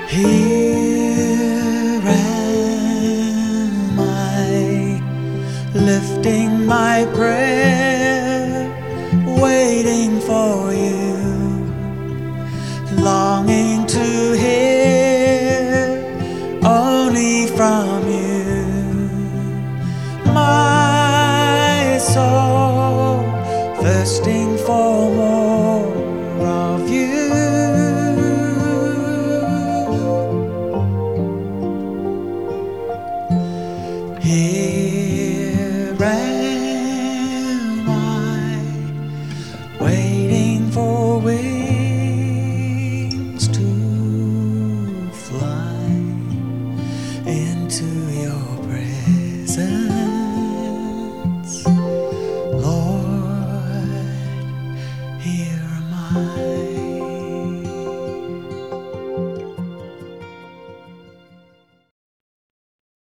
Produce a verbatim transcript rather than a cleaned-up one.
Here am I, lifting my prayer, waiting for you, longing to hear only from you. My soul thirsting for more of you. Here am I, waiting for wings to fly into your presence. Lord, here am I.